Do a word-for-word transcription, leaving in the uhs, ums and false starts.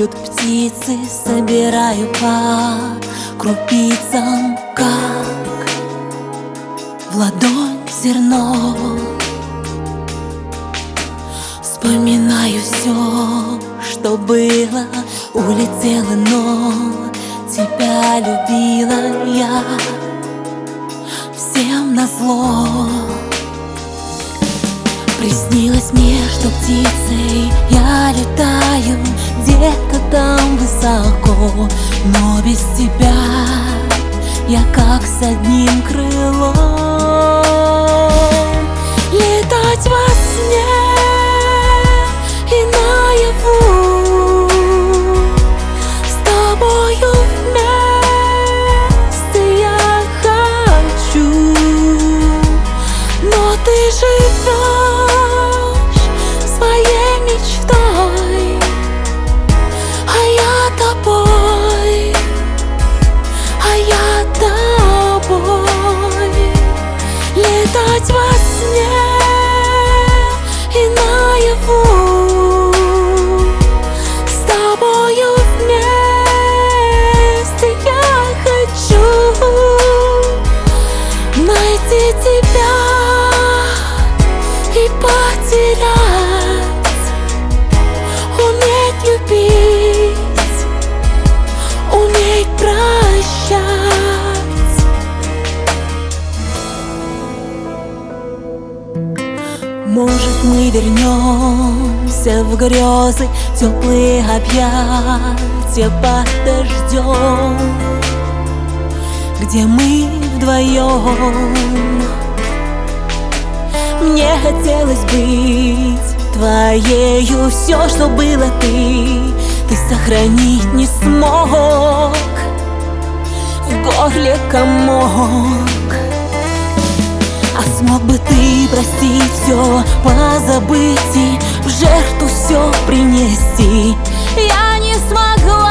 поют птицы, собираю по крупицам, как в ладонь зерно. Вспоминаю все, что было, улетело, но тебя любила я всем назло. Приснилось мне, что птицей я летаю где-то там высоко, но без тебя я как с одним крылом. Летать во сне и наяву с тобою вместе я хочу, но ты живешь своей мечтой, а я тобой, а я тобой. Летать во сне и наяву с тобою вместе я хочу найти тебя и потерять, уметь любить, уметь прощать. Может, мы вернемся в грезы, теплые объятия под дождем, где мы вдвоем. Мне хотелось быть твоею, все, что было, ты Ты сохранить не смог, в горле комок. А смог бы ты простить все, позабыть и в жертву все принести? Я не смогла.